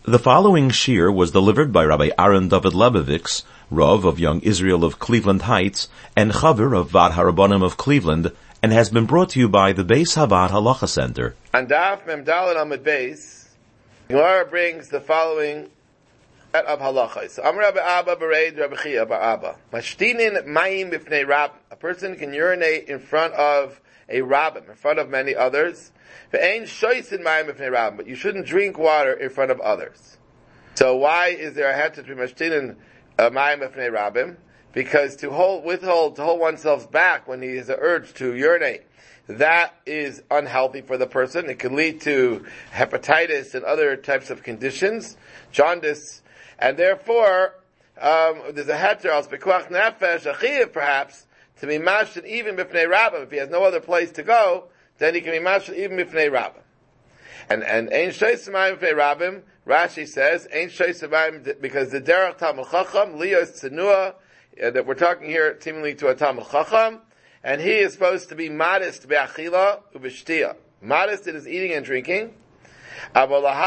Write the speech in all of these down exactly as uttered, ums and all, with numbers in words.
The following shir was delivered by Rabbi Aaron David Lebovitz, Rav of Young Israel of Cleveland Heights, and Chaver of Vad Harabonim of Cleveland, and has been brought to you by the Beis Havad Halacha Center. On Daf Mem Daled Amud Beis, Gemara brings the following set of halachas. So, Amar Rabbi Abba Bereid Rabbi Chia Bar Abba. Mashtinin Mayim B'fnei Rab. A person can urinate in front of a rabbim, in front of many others. Ve'ein shoysin Mayim B'fnei Rab. But you shouldn't drink water in front of others. So why is there a heter to be Mashtinin Mayim B'fnei Rabbim? Because to hold, withhold, to hold oneself back when he has an urge to urinate, that is unhealthy for the person. It can lead to hepatitis and other types of conditions, jaundice, and therefore, um, there's a heter, als bekuach nefesh, a chiyuv perhaps, to be mashal even b'fnei rabbim. If he has no other place to go, then he can be mashal even b'fnei rabbim. And, and, ein shoyis mayim b'fnei rabbim, Rashi says, ein shoyis mayim, because the derech Talmud Chacham, liyos tzenua, uh, that we're talking here seemingly to a Talmud Chacham, and he is supposed to be modest be'achila u'b'shtia. Modest in his eating and drinking. But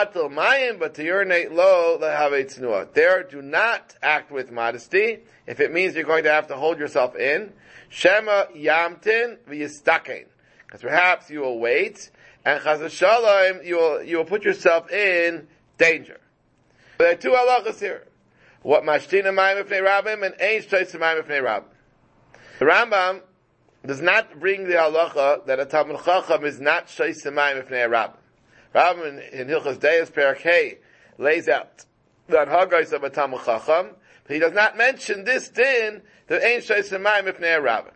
to urinate low, there, do not act with modesty. If it means you're going to have to hold yourself in, Shema yamtin v'yistakein, because perhaps you will wait, and chas v'shalom, you will you will put yourself in danger. But there are two halachas here. What mashtina mayim b'fnei rabbim and ein shtoyis mayim b'fnei rabbim. The Rambam does not bring the halacha that a Talmud Chacham is not shtoyis mayim b'fnei rabbim. Rambam in, in Hilchos Deis Perek Hey lays out the anhagos of a Talmud Chacham, but he does not mention this din that ain't shayis mayim b'fnei rabbim.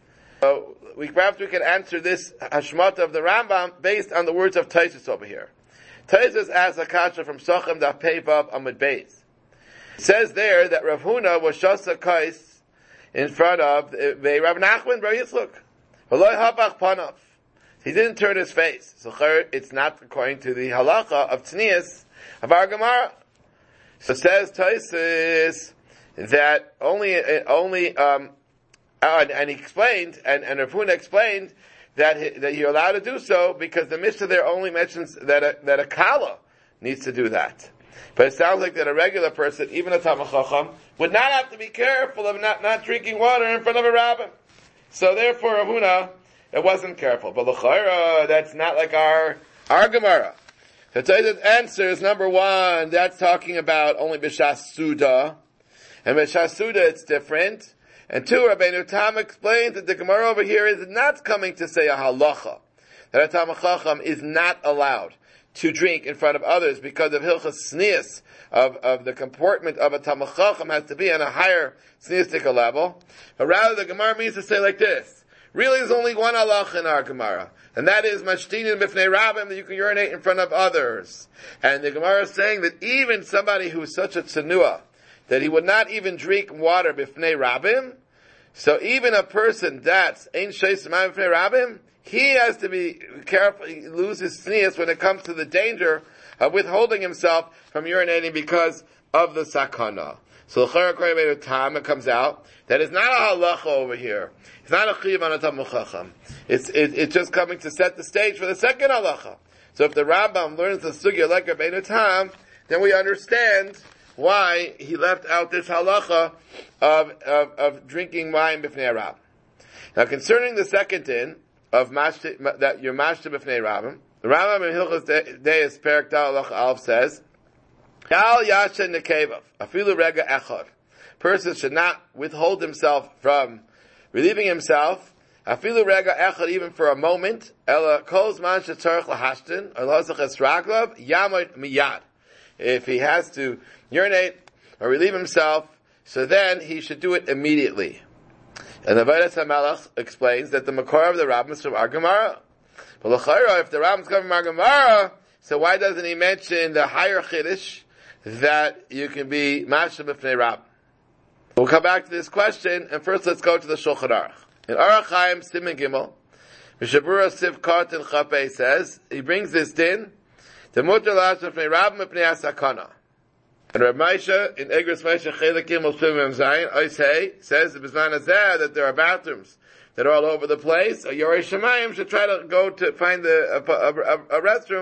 So we perhaps we can answer this hashmata of the Rambam based on the words of Tosfos over here. Tosfos asks a kasha from Sochem Daf Pei Vav Amud Beis. It says there that Rav Huna was shasa kais in front of the Rav Nachman Bar Yitzchak. V'lo habach panav. He didn't turn his face. So it's not according to the halacha of tznius of our Gemara. So says Tosfos that only, only, um, and, and he explained, and, and Rav Huna explained that he, that you're allowed to do so because the Mishnah there only mentions that a, that a kala needs to do that. But it sounds like that a regular person, even a Talmud Chacham, would not have to be careful of not, not drinking water in front of a rabbin. So therefore Rav Huna, it wasn't careful. But l'chayra, that's not like our, our Gemara. So Tosfos answers, number one, that's talking about only b'shas suda. And b'shas suda it's different. And two, Rabbeinu Tam explains that the Gemara over here is not coming to say a halacha. That a Talmud Chacham is not allowed to drink in front of others because of Hilchos Tznius, of, of the comportment of a Talmud Chacham has to be on a higher tzniustika level. But rather the Gemara means to say like this. Really, there's only one halacha in our Gemara, and that is mashtinin b'fnei rabbim, that you can urinate in front of others. And the Gemara is saying that even somebody who is such a tzenua, that he would not even drink water b'fnei rabbim, so even a person that's ein shayis mayim b'fnei rabbim, he has to be careful, he loses tznius when it comes to the danger of withholding himself from urinating because of the sakana. So the time it comes out that it's not a halacha over here. It's not a chiyuv on a Talmud Chacham. It's it, it's just coming to set the stage for the second halacha. So if the Rambam learns the sugya like Rabbeinu Tam, then we understand why he left out this halacha of of, of drinking wine b'fnei rabbim. Now concerning the second din of mashti, that you're mashti b'fnei rabbim, the Rambam in Hilchos Deis Perek Dal Halacha Aleph says, Al yashen nekevav, afilu rega echad. Person should not withhold himself from relieving himself, afilu rega echad, even for a moment. Ela kol zman shetzarich lahashtin, or lahasach esraglav, yamod miyad. If he has to urinate or relieve himself, so then he should do it immediately. And the Avodas HaMelech explains that the makor of the Rambam is from our Gemara. But l'chayra, if the Rambam is coming from our Gemara, so why doesn't he mention the higher chiddush that you can be mashal b'fnei rabbim? We'll come back to this question, and first let's go to the Shulchan Aruch. In Orach Chaim Siman Gimel, Mishabura Siv Kartin Chapei says, he brings this din, the mutar lash b'fnei rabbim b'fnei asakana. And Reb Moshe, in Egros Moshe Chelik Gimel Shuvim Zayin, Oisei, says the Bizman Azeh, that there are bathrooms that are all over the place. A Yorei Shemayim should try to go to find the, a, a, a, a restroom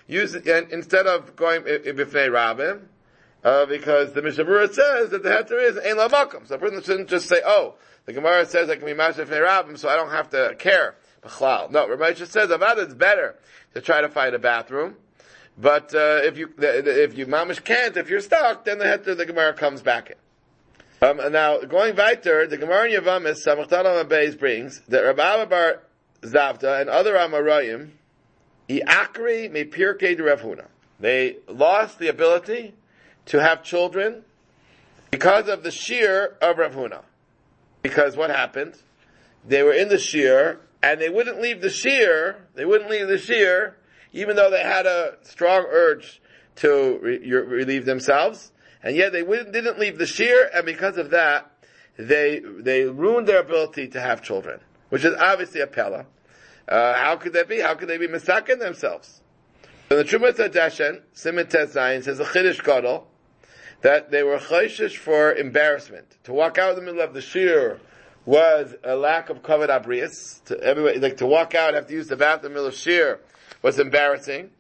use it, and instead of going b'fnei Rabim, uh, because the Mishnah Berurah says that the heter is ein lamakom. So a person shouldn't just say, oh, the Gemara says I can be mashal b'fnei Rabim, so I don't have to care. B'chlal. No, Rabbi just says about it's better to try to find a bathroom. But uh, if you if you mamish can't, if you're stuck, then the heter the Gemara comes back in. Um, and now going weiter, the Gemara in Yavamis Samach Talam Abayz brings that Rabbi Abba bar Zavta and other Amarayim Iakri me Pirkei de Rav Huna. They lost the ability to have children because of the shear of Rav Huna. Because what happened? They were in the shear and they wouldn't leave the shear. They wouldn't leave the shear. Even though they had a strong urge to re- relieve themselves, and yet they wouldn't, didn't leave the shear, and because of that, they they ruined their ability to have children, which is obviously a pella. Uh, how could that be? How could they be misakin themselves? So the Trumas Hadeshen, Siman Tes Zayin, says a Chiddush Gadol that they were chayshish for embarrassment. To walk out in the middle of the shear was a lack of kavod abrius. To everybody, like to walk out, have to use the bathroom in the middle of shear was embarrassing,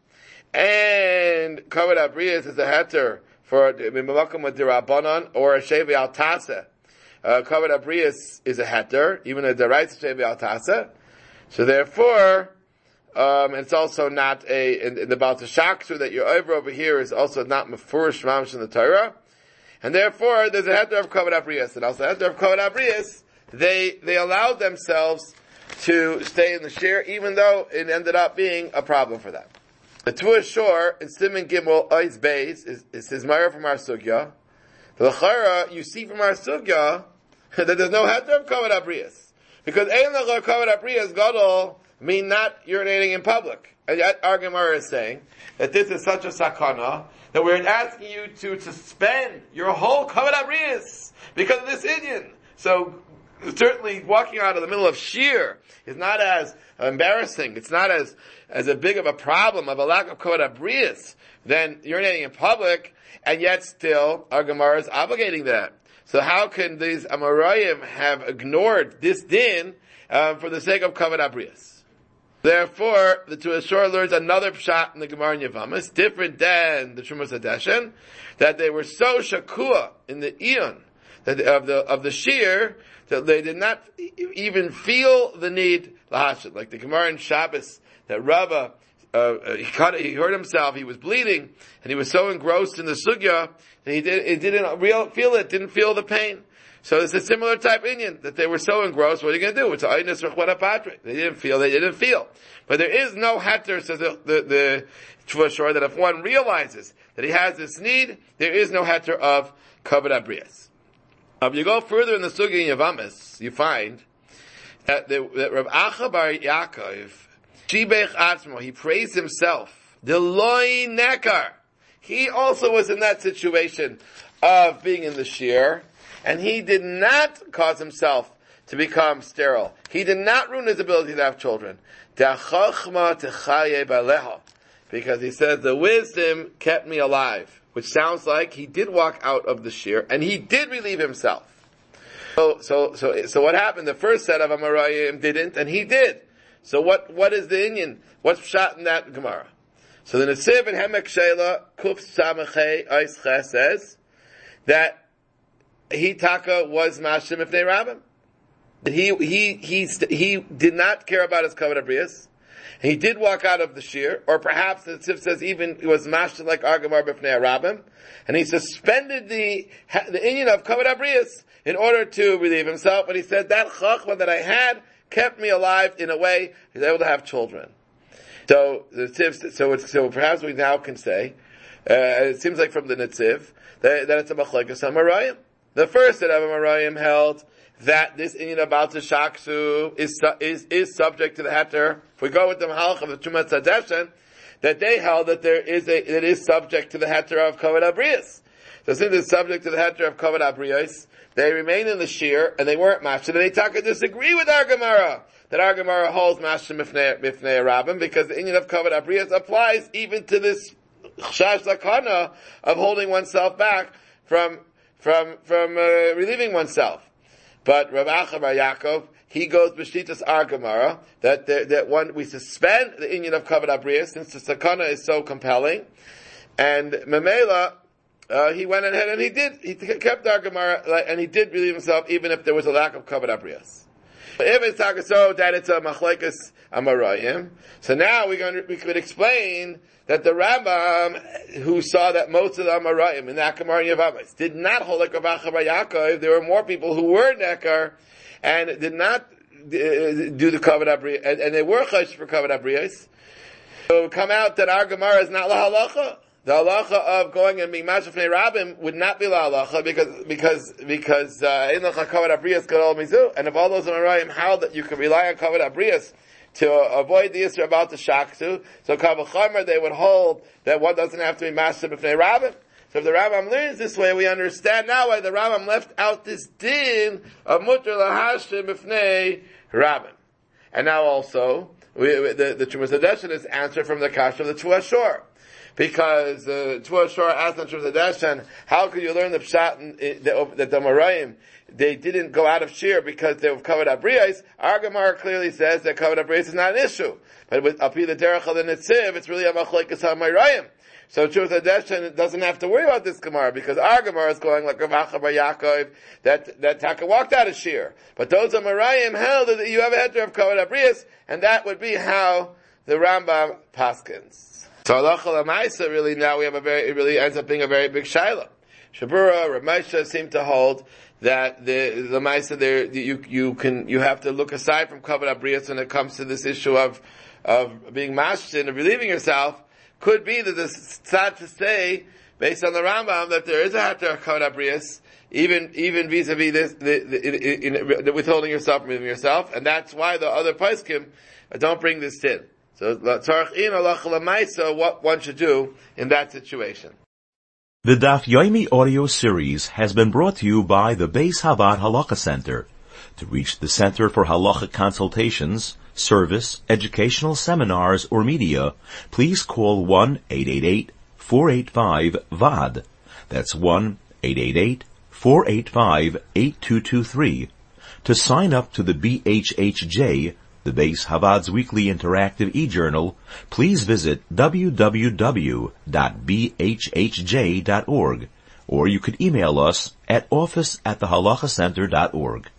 and kavod abrius is a heter for b'makom with dirabanan or a shevi al tasa. Kavod abrius is a heter, even a deraisa shevi al tasa. So therefore, um, it's also not a in, in the Baal Tashaksu that you're over over here is also not mefurish mamish in the Torah, and therefore there's a heter of kavod abrius, and also a heter of kavod abrius. They they allowed themselves to stay in the share, even though it ended up being a problem for them. The Tuah Shor in Siman Gimel Ois Beis is, is his Mara from our Sugya. The Lachara, you see from our Sugya that there's no heter of kavod abrius, because ein lachar kavod abrius gadol mean not urinating in public. And yet our Gemara is saying that this is such a sakana that we're asking you to suspend your whole kavod abrius because of this Indian. So certainly walking out of the middle of shear is not as embarrassing, it's not as, as a big of a problem of a lack of kavod abrius than urinating in public, and yet still our Gemara is obligating that. So how can these Amarayim have ignored this din um, for the sake of kavod abrius? Therefore, the Tuah Shor learns another pshat in the Gemara in Yavamis, different than the Trumas Hadeshen, that they were so shakua in the Eon that of the of the shear that they did not even feel the need lahashit. Like the Gemara in Shabbos, that Rava, uh, he, cut, he hurt himself, he was bleeding, and he was so engrossed in the sugya that he, did, he didn't real, feel it, didn't feel the pain. So it's a similar type Inyan, that they were so engrossed, what are you going to do? It's Aynus Rechwada Patrik. They didn't feel, they didn't feel. But there is no heter, says the, the, the Tuah Shor, that if one realizes that he has this need, there is no heter of kavod abrius. If you go further in the Sugya in Yavamis, you find that, the, that Rav Acha bar Yaakov, Shibech Atzmo, he praised himself, the Loi Nekar. He also was in that situation of being in the shear, and he did not cause himself to become sterile. He did not ruin his ability to have children. Because he says, the wisdom kept me alive. Which sounds like he did walk out of the shear, and he did relieve himself. So, so, so, so what happened? The first set of Amarayim didn't, and he did. So what, what is the Inyan? What's shot in that Gemara? So the Netziv in Hemek Sheila, Kuf Samachei Oische says, that he taka was Mashim Ifnei Rabbim. That he, he, he, he did not care about his kavod abrius. He did walk out of the shear, or perhaps the Tzif says even it was mashta like Argamar b'fnei Rabbim, and he suspended the the Inyan of kavod abrius in order to relieve himself. But he said that chachma that I had kept me alive in a way he was able to have children. So the Tzif, so it's, so perhaps we now can say uh, it seems like from the Netziv that, that it's a machlekes Amarayim. The first set of Amarayim held that this Inyan about the Shaksu is, is, is subject to the heter. If we go with the Mahalach of the Trumas Hadeshen, that they held that there is a, it is subject to the heter of kavod abrius. So since it's subject to the heter of kavod abrius, they remain in the shear, and they weren't mashta. They taka disagree with our Gemara, that our Gemara holds mashta mifnei Rabbim, because the Inyan of kavod abrius applies even to this chash lakana of holding oneself back from, from, from, uh, relieving oneself. But Rav Acha bar Yaakov, he goes b'shtitas our Gemara, that, that, that one, we suspend the inyan of Kavod Abrius, since the sakana is so compelling, and Memela, uh, he went ahead and he did, he kept our Gemara, and he did believe himself, even if there was a lack of Kavod Abrius. If it's so that it's a machlekes amarayim, so now we're going to, we could explain that the Rambam, who saw that most of the amarayim in the Akamar Yavamis did not hold like Rav Acha bar Yaakov, there were more people who were nekar and did not uh, do the kavod abriyos, and, and they were chash for kavod abriyos. So it would come out that our Gemara is not la halacha. The halacha of going and being mashal fnei rabbim would not be la halacha because because because in the kavod abriyos gadol mizu, and if all those amarayim how that you can rely on kavod abriyos to avoid the issue about the shaktu, so kavachomer they would hold that one doesn't have to be mashal b'fnei rabbim. So if the Rambam learns this way, we understand now why the Rambam left out this din of mutter lahashim b'fnei rabbim. And now also, we, we, the, the Trumas Hadeshen is answered from the kasha of the Tvua Shor. Because the uh, Tvua Shor asked the Trumas Hadeshen, how could you learn the pshat that, that the Marayim, they didn't go out of shir because they were covered abriyos? Our Gemara clearly says that covered abriyos is not an issue. But with Api the Derech of the Netziv, it's really a machlekes ha-Marayim. So Trumas Hadeshen doesn't have to worry about this Gemara because our Gemara is going like Rav Acha bar Yaakov that that Taka walked out of Shir. But those of Marayim held that you ever had to have covered abriyos, and that would be how the Rambam paskins. So halacha l'maisa really now we have a very it really ends up being a very big shaila. Shabura, Rav Moshe seem to hold that the the maisa there you you can you have to look aside from covered abriyos when it comes to this issue of of being mashtin, of relieving yourself. Could be that it's sad to say, based on the Rambam, that there is a hatter of kavod abriyos, even even vis-a-vis this, the, the, in, in, the withholding yourself from yourself, and that's why the other poskim don't bring this in. So, tzarich in halacha l'maisa, what one should do in that situation. The Daf Yomi audio series has been brought to you by the Beis Havad Halacha Center. To reach the Center for Halacha Consultations, Service, Educational Seminars, or Media, please call one eight eight eight, four eight five, V A D. That's one eight eight eight, four eight five, eight two two three. To sign up to the B H H J, the Beis Havad's weekly interactive e-journal, please visit w w w dot b h h j dot org, or you could email us at office at the halacha center dot org.